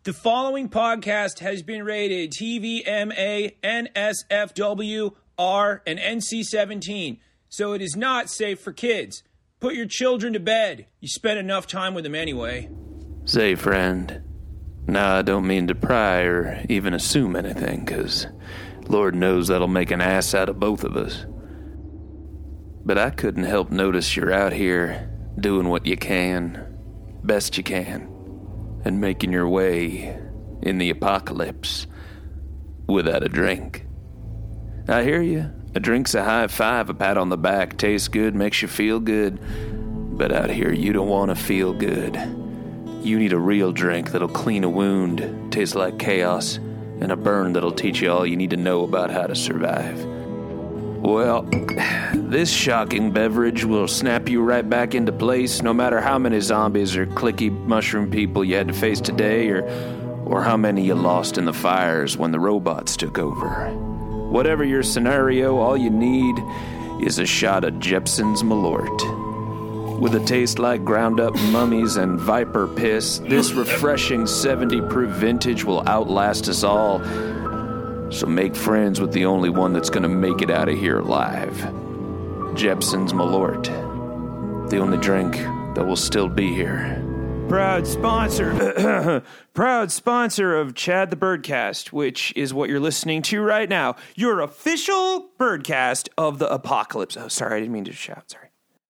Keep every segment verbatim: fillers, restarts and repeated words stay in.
The following podcast has been rated T V M A, N S F W, R, and N C seventeen, so it is not safe for kids. Put your children to bed. You spend enough time with them anyway. Say, friend. Nah, I don't mean to pry or even assume anything, because Lord knows that'll make an ass out of both of us. But I couldn't help notice you're out here doing what you can, best you can, and making your way in the apocalypse without a drink. I hear you. A drink's a high five, a pat on the back, tastes good, makes you feel good. But out here, you don't want to feel good. You need a real drink that'll clean a wound, taste like chaos, and a burn that'll teach you all you need to know about how to survive. Well, this shocking beverage will snap you right back into place, no matter how many zombies or clicky mushroom people you had to face today, or, or how many you lost in the fires when the robots took over. Whatever your scenario, all you need is a shot of Jeppson's Malort. With a taste like ground-up mummies and viper piss, this refreshing seventy proof vintage will outlast us all. So make friends with the only one that's going to make it out of here alive. Jeppson's Malort. The only drink that will still be here. Proud sponsor, proud sponsor of Chad the Birdcast, which is what you're listening to right now. Your official birdcast of the apocalypse. Oh, sorry, I didn't mean to shout. Sorry.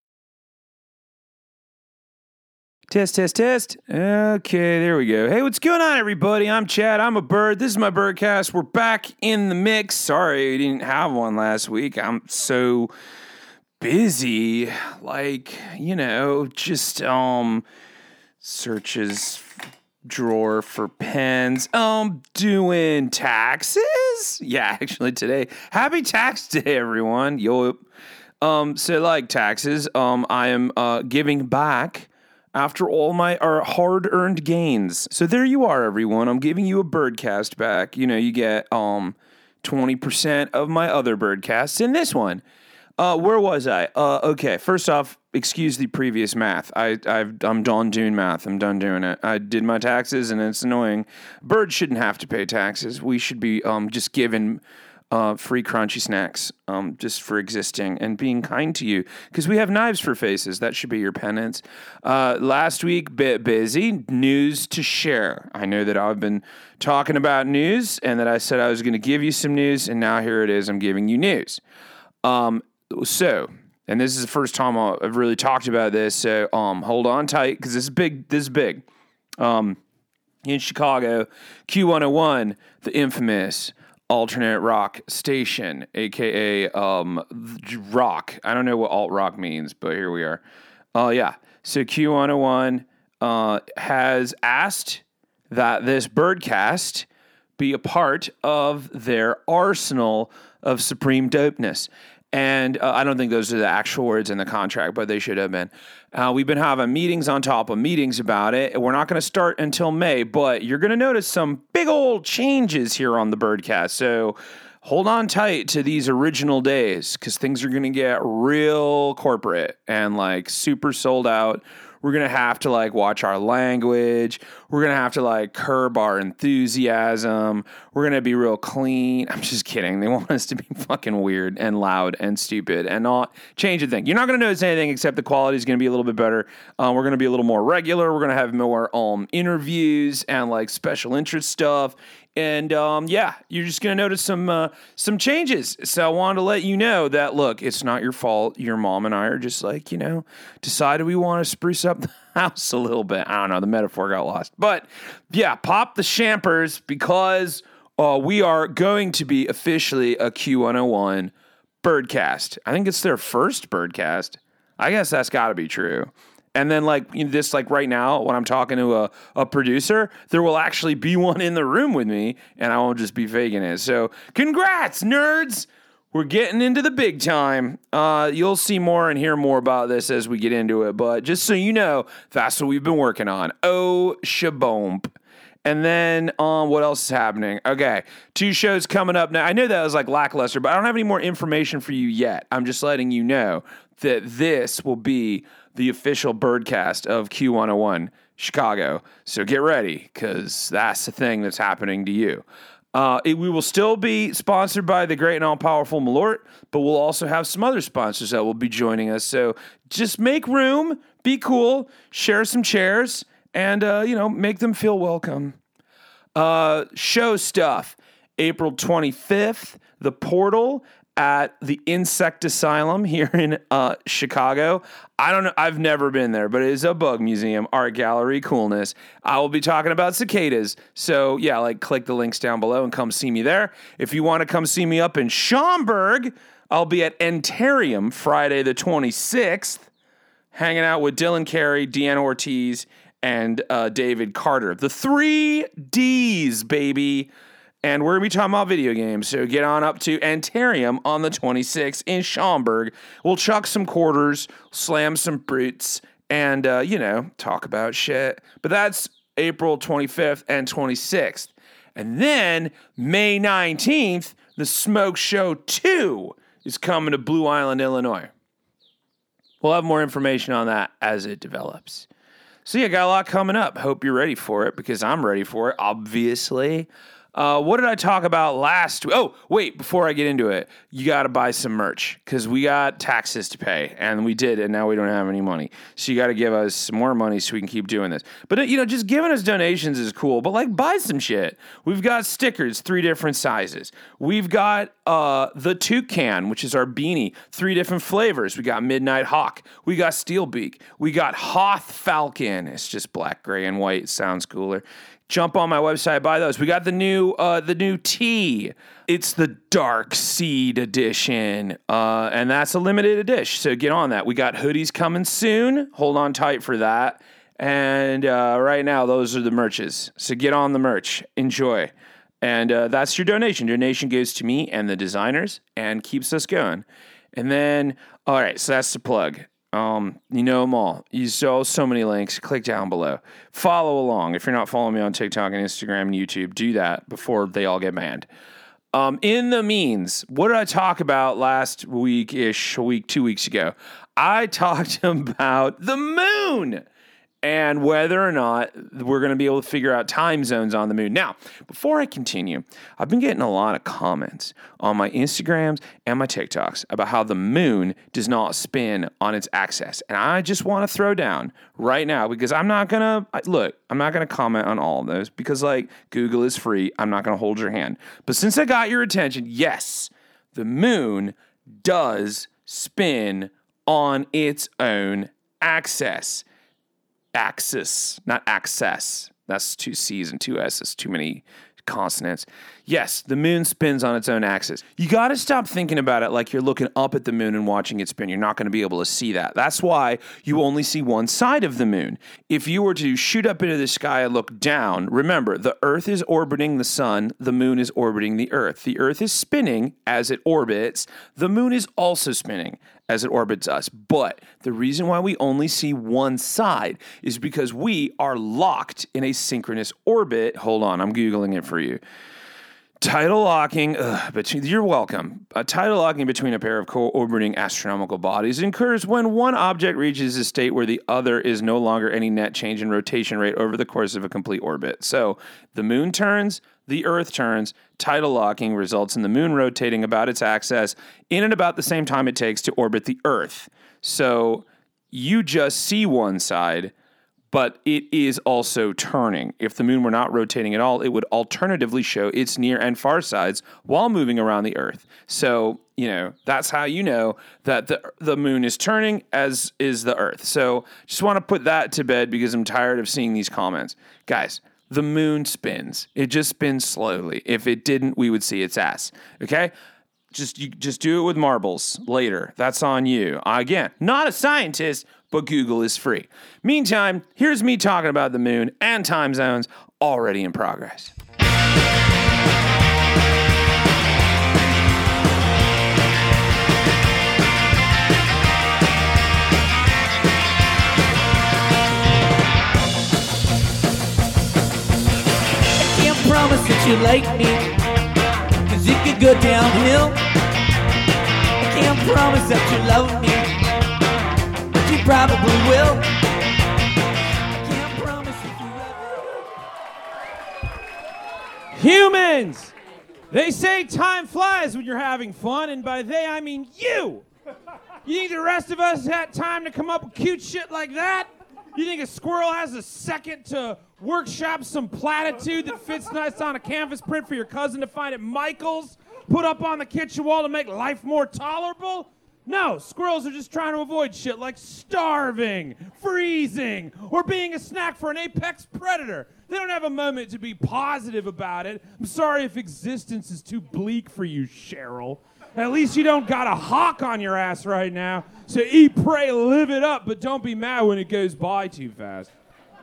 Test, test, test. Okay, there we go. Hey, what's going on, everybody? I'm Chad. I'm a bird. This is my birdcast. We're back in the mix. Sorry we didn't have one last week. I'm so busy. Like, you know, just, um... searches drawer for pens. Um, doing taxes? Yeah, actually today. Happy tax day, everyone. Yo. Um, so like taxes, um, I am uh giving back after all my our hard-earned gains. So there you are, everyone. I'm giving you a birdcast back. You know, you get um twenty percent of my other birdcasts in this one. Uh, where was I? Uh, okay, first off, excuse the previous math. I, I've, I'm done doing math. I'm done doing it. I did my taxes, and it's annoying. Birds shouldn't have to pay taxes. We should be um, just given uh, free crunchy snacks um, just for existing and being kind to you, because we have knives for faces. That should be your penance. Uh, last week, bit busy. News to share. I know that I've been talking about news, and that I said I was going to give you some news, and now here it is. I'm giving you news. Um, So, and this is the first time I've really talked about this, so um, hold on tight, because this is big. This is big. Um, in Chicago, Q one oh one, the infamous alternate rock station, a k a. Um, rock. I don't know what alt rock means, but here we are. Oh, uh, yeah. So Q one oh one uh, has asked that this birdcast be a part of their arsenal of supreme dopeness. And uh, I don't think those are the actual words in the contract, but they should have been. Uh, we've been having meetings on top of meetings about it. We're not going to start until May, but you're going to notice some big old changes here on the birdcast. So hold on tight to these original days, because things are going to get real corporate and like super sold out. We're going to have to like watch our language. We're going to have to like curb our enthusiasm. We're going to be real clean. I'm just kidding. They want us to be fucking weird and loud and stupid and not change a thing. You're not going to notice anything except the quality is going to be a little bit better. Um, we're going to be a little more regular. We're going to have more um, interviews and like special interest stuff. And, um, yeah, you're just going to notice some uh, some changes. So I wanted to let you know that, look, it's not your fault. Your mom and I are just like, you know, decided we want to spruce up the house a little bit. I don't know. The metaphor got lost. But, yeah, pop the champers, because uh, we are going to be officially a Q one oh one birdcast. I think it's their first birdcast. I guess that's got to be true. And then, like, you know, this, like, right now, when I'm talking to a, a producer, there will actually be one in the room with me, and I won't just be faking it. So, congrats, nerds! We're getting into the big time. Uh, you'll see more and hear more about this as we get into it, but just so you know, that's what we've been working on. Oh, shaboom. And then, um, what else is happening? Okay, two shows coming up now. I know that was, like, lackluster, but I don't have any more information for you yet. I'm just letting you know that this will be the official birdcast of Q one oh one Chicago. So get ready, because that's the thing that's happening to you. Uh, it, we will still be sponsored by the great and all-powerful Malort, but we'll also have some other sponsors that will be joining us. So just make room, be cool, share some chairs, and, uh, you know, make them feel welcome. Uh, show stuff. April twenty-fifth, The Portal at the Insect Asylum here in uh, Chicago. I don't know. I've never been there, but it is a bug museum, art gallery, coolness. I will be talking about cicadas. So yeah, like click the links down below and come see me there. If you want to come see me up in Schaumburg, I'll be at Entarium Friday the twenty-sixth, hanging out with Dylan Carey, Deanna Ortiz, and uh, David Carter. The three D's, baby. And we're going to be talking about video games, so get on up to Antarium on the twenty-sixth in Schaumburg. We'll chuck some quarters, slam some brutes, and, uh, you know, talk about shit. But that's April twenty-fifth and twenty-sixth. And then May nineteenth, the Smoke Show two is coming to Blue Island, Illinois. We'll have more information on that as it develops. So, yeah, got a lot coming up. Hope you're ready for it, because I'm ready for it, obviously. Uh, what did I talk about last week? Oh, wait, before I get into it, you got to buy some merch, because we got taxes to pay, and we did, and now we don't have any money. So you got to give us some more money so we can keep doing this. But, you know, just giving us donations is cool, but, like, buy some shit. We've got stickers, three different sizes. We've got uh, the Toucan, which is our beanie, three different flavors. We got Midnight Hawk. We got Steelbeak. We got Hoth Falcon. It's just black, gray, and white. It sounds cooler. Jump on my website, buy those. We got the new uh, the new tea. It's the Dark Seed edition, uh, and that's a limited edition, so get on that. We got hoodies coming soon. Hold on tight for that. And uh, right now, those are the merches. So get on the merch. Enjoy. And uh, that's your donation. Donation goes to me and the designers and keeps us going. And then, all right, so that's the plug. Um, you know them all. You saw so many links. Click down below. Follow along. If you're not following me on TikTok and Instagram and YouTube, do that before they all get banned. Um, in the means, what did I talk about last week-ish, a week, two weeks ago? I talked about the moon and whether or not we're going to be able to figure out time zones on the moon. Now, before I continue, I've been getting a lot of comments on my Instagrams and my TikToks about how the moon does not spin on its axis. And I just want to throw down right now, because I'm not going to, look, I'm not going to comment on all of those, because, like, Google is free. I'm not going to hold your hand. But since I got your attention, yes, the moon does spin on its own axis. Axis, not access. That's two C's and two S's, too many consonants. Yes, the moon spins on its own axis. You got to stop thinking about it like you're looking up at the moon and watching it spin. You're not going to be able to see that. That's why you only see one side of the moon. If you were to shoot up into the sky and look down, remember, the Earth is orbiting the sun, the moon is orbiting the Earth. The Earth is spinning as it orbits. The moon is also spinning as it orbits us. But the reason why we only see one side is because we are locked in a synchronous orbit. Hold on, I'm Googling it for you. Tidal locking, ugh, between, you're welcome. A tidal locking between a pair of co-orbiting astronomical bodies occurs when one object reaches a state where the other is no longer any net change in rotation rate over the course of a complete orbit. So the moon turns, the Earth turns. Tidal locking results in the moon rotating about its axis in and about the same time it takes to orbit the Earth. So you just see one side, but it is also turning. If the moon were not rotating at all, it would alternatively show its near and far sides while moving around the Earth. So, you know, that's how you know that the the moon is turning, as is the Earth. So just want to put that to bed, because I'm tired of seeing these comments. Guys, the moon spins. It just spins slowly. If it didn't, we would see its ass. Okay? Just you just do it with marbles later. That's on you. Again, not a scientist, but Google is free. Meantime, here's me talking about the moon and time zones already in progress. I can't promise that you like me, 'cause it could go downhill. I can't promise that you love me, but you probably will. I can't promise Humans! They say time flies when you're having fun, and by they I mean you. You think the rest of us had time to come up with cute shit like that? You think a squirrel has a second to workshop some platitude that fits nice on a canvas print for your cousin to find at Michael's, put up on the kitchen wall to make life more tolerable? No, squirrels are just trying to avoid shit like starving, freezing, or being a snack for an apex predator. They don't have a moment to be positive about it. I'm sorry if existence is too bleak for you, Cheryl. At least you don't got a hawk on your ass right now. So eat, pray, live it up, but don't be mad when it goes by too fast.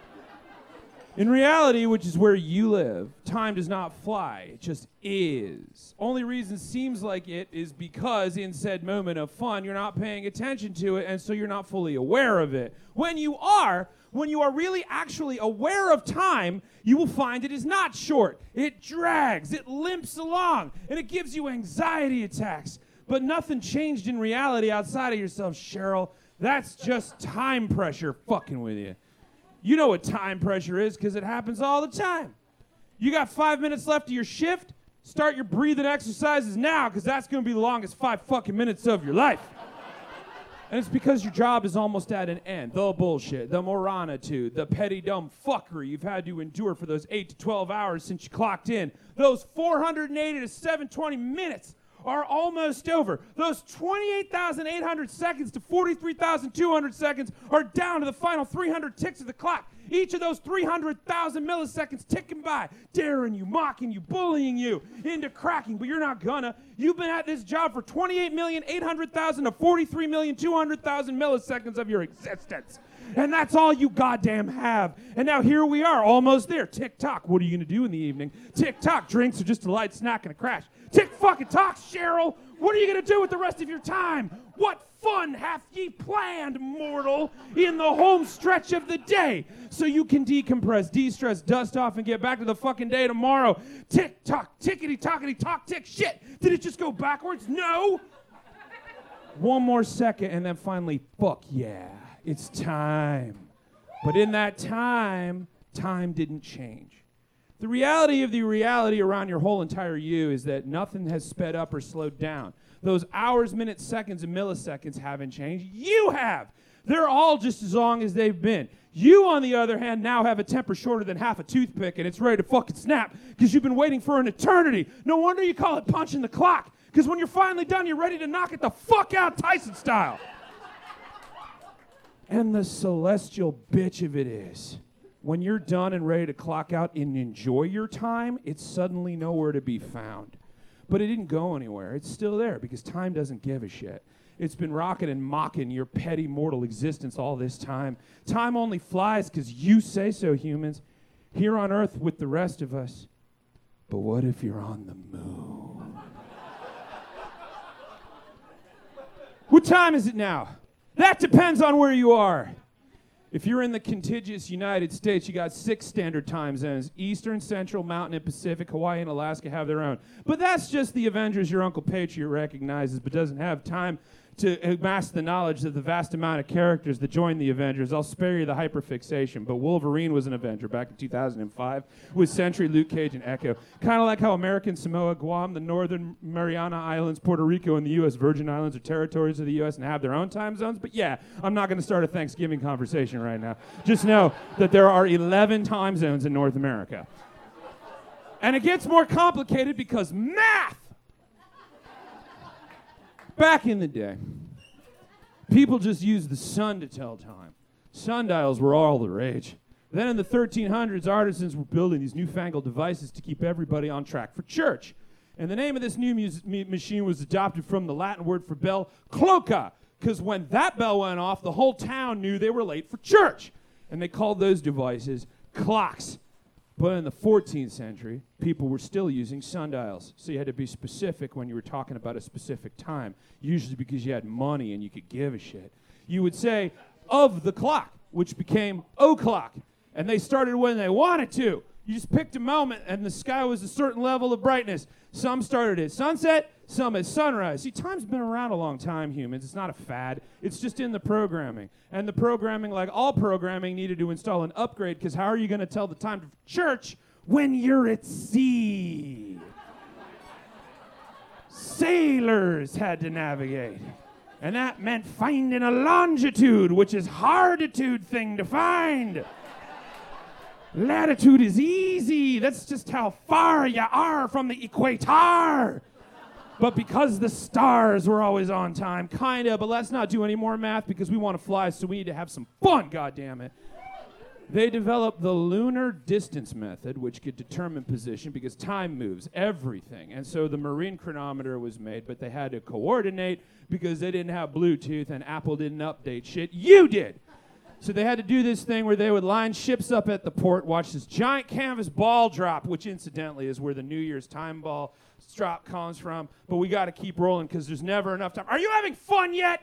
In reality, which is where you live, time does not fly. It just is. Only reason it seems like it is because in said moment of fun, you're not paying attention to it, and so you're not fully aware of it. When you are, when you are really actually aware of time, you will find it is not short. It drags, it limps along, and it gives you anxiety attacks. But nothing changed in reality outside of yourself, Cheryl. That's just time pressure fucking with you. You know what time pressure is because it happens all the time. You got five minutes left of your shift. Start your breathing exercises now because that's going to be the longest five fucking minutes of your life. And it's because your job is almost at an end. The bullshit, the moronitude, the petty dumb fuckery you've had to endure for those eight to twelve hours since you clocked in. Those four hundred eighty to seven hundred twenty minutes are almost over. Those twenty-eight thousand eight hundred seconds to forty-three thousand two hundred seconds are down to the final three hundred ticks of the clock. Each of those three hundred thousand milliseconds ticking by, daring you, mocking you, bullying you into cracking, but you're not gonna. You've been at this job for twenty-eight million eight hundred thousand to forty-three million two hundred thousand milliseconds of your existence. And that's all you goddamn have. And now here we are, almost there. Tick-tock, what are you going to do in the evening? Tick-tock, drinks are just a light snack and a crash. Tick-fucking-tock, Cheryl, what are you going to do with the rest of your time? What fun hath ye planned, mortal, in the home stretch of the day? So you can decompress, de-stress, dust off, and get back to the fucking day tomorrow. Tick-tock, tickety-tockety-tock, tick, shit. Did it just go backwards? No. One more second, and then finally, fuck yeah. It's time. But in that time, time didn't change. The reality of the reality around your whole entire you is that nothing has sped up or slowed down. Those hours, minutes, seconds, and milliseconds haven't changed. You have. They're all just as long as they've been. You, on the other hand, now have a temper shorter than half a toothpick, and it's ready to fucking snap because you've been waiting for an eternity. No wonder you call it punching the clock, because when you're finally done, you're ready to knock it the fuck out Tyson style. And the celestial bitch of it is, when you're done and ready to clock out and enjoy your time, it's suddenly nowhere to be found. But it didn't go anywhere. It's still there because time doesn't give a shit. It's been rocking and mocking your petty mortal existence all this time. Time only flies because you say so, humans, here on Earth with the rest of us. But what if you're on the moon? What time is it now? That depends on where you are. If you're in the contiguous United States, you got six standard time zones. Eastern, Central, Mountain, and Pacific. Hawaii and Alaska have their own. But that's just the Avengers your Uncle Patriot recognizes, but doesn't have time to amass the knowledge of the vast amount of characters that join the Avengers. I'll spare you the hyperfixation, but Wolverine was an Avenger back in two thousand five with Sentry, Luke Cage, and Echo. Kind of like how American Samoa, Guam, the Northern Mariana Islands, Puerto Rico, and the U S Virgin Islands are territories of the U S and have their own time zones. But yeah, I'm not going to start a Thanksgiving conversation right now. Just know that there are eleven time zones in North America. And it gets more complicated because math! Back in the day, people just used the sun to tell time. Sundials were all the rage. Then in the thirteen hundreds, artisans were building these newfangled devices to keep everybody on track for church. And the name of this new mus- machine was adopted from the Latin word for bell, cloca, because when that bell went off, the whole town knew they were late for church. And they called those devices clocks. But in the fourteenth century, people were still using sundials. So you had to be specific when you were talking about a specific time, usually because you had money and you could give a shit. You would say, of the clock, which became o'clock. And they started when they wanted to. You just picked a moment, and the sky was a certain level of brightness. Some started at sunset, some at sunrise. See, time's been around a long time, humans. It's not a fad. It's just in the programming. And the programming, like all programming, needed to install an upgrade, because how are you going to tell the time to church when you're at sea. Sailors had to navigate. And that meant finding a longitude, which is harditude thing to find. Latitude is easy. That's just how far you are from the equator. But because the stars were always on time, kind of, but let's not do any more math because we want to fly, so we need to have some fun, goddammit. They developed the lunar distance method, which could determine position because time moves, everything. And so the marine chronometer was made, but they had to coordinate because they didn't have Bluetooth and Apple didn't update shit. You did! So they had to do this thing where they would line ships up at the port, watch this giant canvas ball drop, which incidentally is where the New Year's time ball drop comes from. But we got to keep rolling because there's never enough time. Are you having fun yet?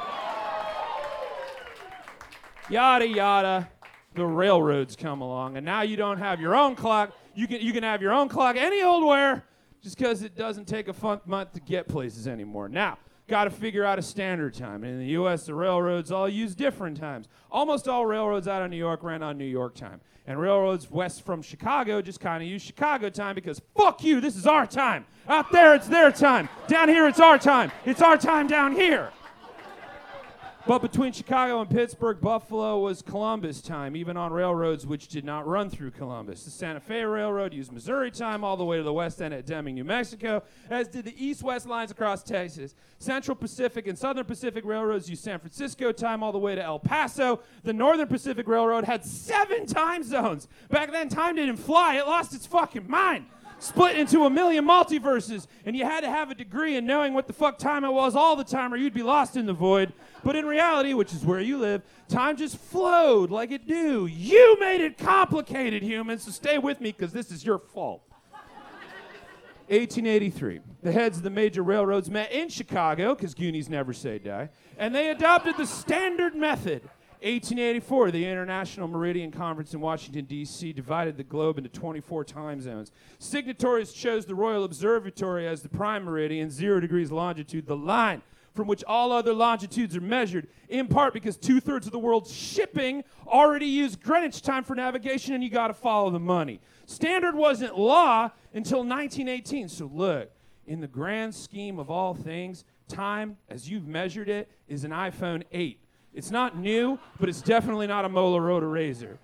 Yada, yada. The railroads come along, and now you don't have your own clock. You can you can have your own clock any old where, just because it doesn't take a fun month to get places anymore. Now, got to figure out a standard time. And in the U S, the railroads all use different times. Almost all railroads out of New York ran on New York time. And railroads west from Chicago just kind of use Chicago time because, fuck you, this is our time. Out there, it's their time. Down here, it's our time. It's our time down here. But between Chicago and Pittsburgh, Buffalo was Columbus time, even on railroads which did not run through Columbus. The Santa Fe Railroad used Missouri time all the way to the west end at Deming, New Mexico, as did the east-west lines across Texas. Central Pacific and Southern Pacific Railroads used San Francisco time all the way to El Paso. The Northern Pacific Railroad had seven time zones. Back then, time didn't fly. It lost its fucking mind. Split into a million multiverses, and you had to have a degree in knowing what the fuck time it was all the time or you'd be lost in the void. But in reality, which is where you live, time just flowed like it do. You made it complicated, humans, so stay with me because this is your fault. eighteen eighty-three, the heads of the major railroads met in Chicago, because Goonies never say die, and they adopted the standard method. eighteen eighty-four, the International Meridian Conference in Washington, D C divided the globe into twenty-four time zones. Signatories chose the Royal Observatory as the prime meridian, zero degrees longitude, the line from which all other longitudes are measured, in part because two-thirds of the world's shipping already used Greenwich time for navigation, and you got to follow the money. Standard wasn't law until nineteen eighteen, so look, in the grand scheme of all things, time, as you've measured it, is an iPhone eight. It's not new, but it's definitely not a Motorola Razr.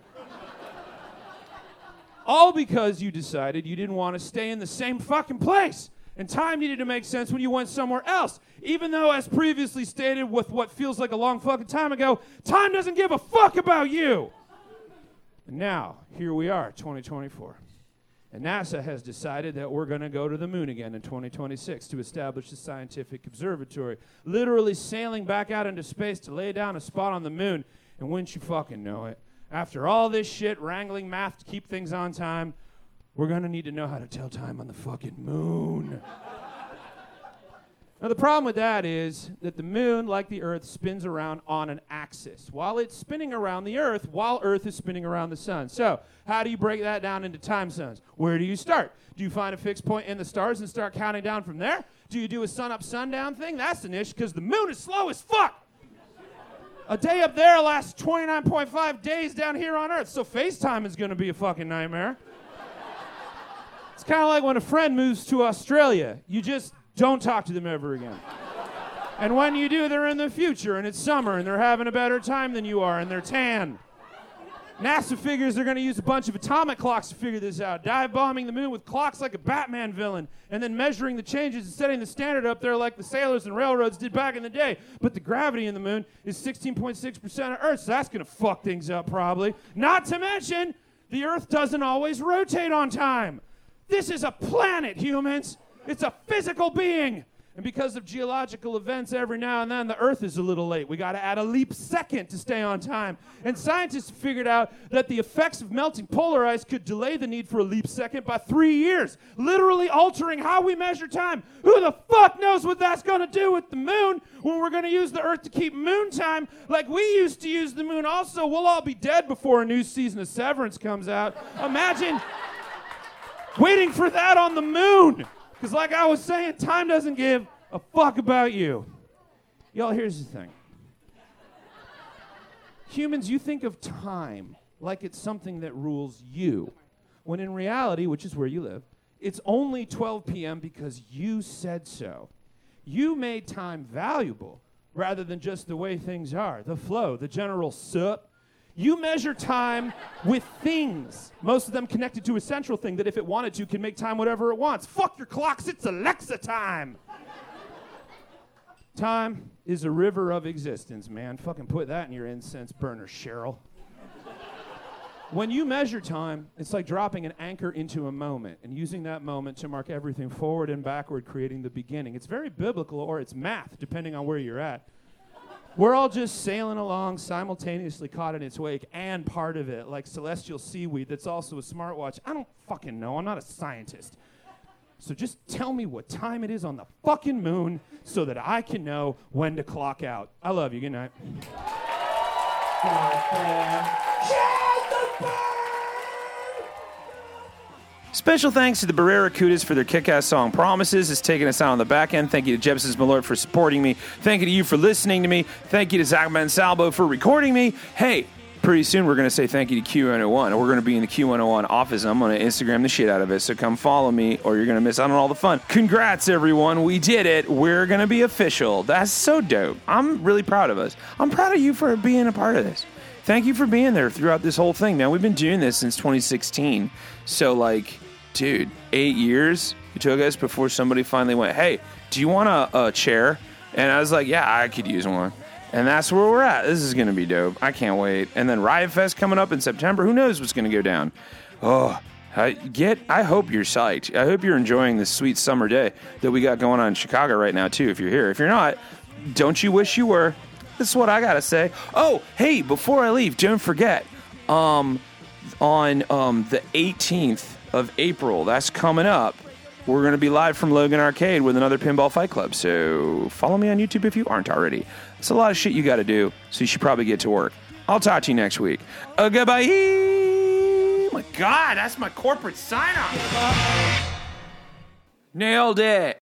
All because you decided you didn't want to stay in the same fucking place. And time needed to make sense when you went somewhere else. Even though, as previously stated with what feels like a long fucking time ago, time doesn't give a fuck about you. And now, here we are, twenty twenty-four. And NASA has decided that we're going to go to the moon again in twenty twenty-six to establish a scientific observatory, literally sailing back out into space to lay down a spot on the moon. And wouldn't you fucking know it, after all this shit, wrangling math to keep things on time, we're going to need to know how to tell time on the fucking moon. Now, the problem with that is that the moon, like the Earth, spins around on an axis while it's spinning around the Earth, while Earth is spinning around the sun. So, how do you break that down into time zones? Where do you start? Do you find a fixed point in the stars and start counting down from there? Do you do a sun-up, sundown thing? That's an issue because the moon is slow as fuck. A day up there lasts twenty-nine point five days down here on Earth, so FaceTime is going to be a fucking nightmare. It's kind of like when a friend moves to Australia. You just don't talk to them ever again. And when you do, they're in the future, and it's summer, and they're having a better time than you are, and they're tan. NASA figures they're going to use a bunch of atomic clocks to figure this out, dive-bombing the moon with clocks like a Batman villain, and then measuring the changes and setting the standard up there like the sailors and railroads did back in the day. But the gravity in the moon is sixteen point six percent of Earth, so that's going to fuck things up probably. Not to mention, the Earth doesn't always rotate on time. This is a planet, humans. It's a physical being. And because of geological events, every now and then, the Earth is a little late. We got to add a leap second to stay on time. And scientists figured out that the effects of melting polar ice could delay the need for a leap second by three years, literally altering how we measure time. Who the fuck knows what that's going to do with the moon when we're going to use the Earth to keep moon time like we used to use the moon also? We'll all be dead before a new season of Severance comes out. Imagine waiting for that on the moon. Because like I was saying, time doesn't give a fuck about you. Y'all, here's the thing. Humans, you think of time like it's something that rules you. when in reality, which is where you live, it's only twelve p.m. because you said so. You made time valuable rather than just the way things are, the flow, the general sup. You measure time with things, most of them connected to a central thing that if it wanted to can make time whatever it wants. Fuck your clocks, it's Alexa time. Time is a river of existence, man. Fucking put that in your incense burner, Cheryl. When you measure time, it's like dropping an anchor into a moment and using that moment to mark everything forward and backward, creating the beginning. It's very biblical, or it's math, depending on where you're at. We're all just sailing along, simultaneously caught in its wake, and part of it, like celestial seaweed that's also a smartwatch. I don't fucking know. I'm not a scientist. So just tell me what time it is on the fucking moon so that I can know when to clock out. I love you. Good night. Special thanks to the Barracudas for their kick-ass song Promises. It's taking us out on the back end. Thank you to Jebses Malort for supporting me. Thank you to you for listening to me. Thank you to Zach Mansalvo for recording me. Hey, pretty soon we're going to say thank you to Q one oh one. We're going to be in the Q one oh one office. I'm going to Instagram the shit out of it, so come follow me or you're going to miss out on all the fun. Congrats, everyone. We did it. We're going to be official. That's so dope. I'm really proud of us. I'm proud of you for being a part of this. Thank you for being there throughout this whole thing, man. We've been doing this since twenty sixteen. So, like, dude, eight years it took us before somebody finally went, hey, do you want a, a chair? And I was like, yeah, I could use one. And that's where we're at. This is going to be dope. I can't wait. And then Riot Fest coming up in September. Who knows what's going to go down? Oh, I get. I hope you're psyched. I hope you're enjoying this sweet summer day that we got going on in Chicago right now, too, if you're here. If you're not, don't you wish you were? This is what I got to say. Oh, hey, before I leave, don't forget, um, on um, the eighteenth of April, that's coming up, we're going to be live from Logan Arcade with another Pinball Fight Club. So follow me on YouTube if you aren't already. It's a lot of shit you got to do, so you should probably get to work. I'll talk to you next week. Uh, goodbye. Oh my God, that's my corporate sign-off. Nailed it.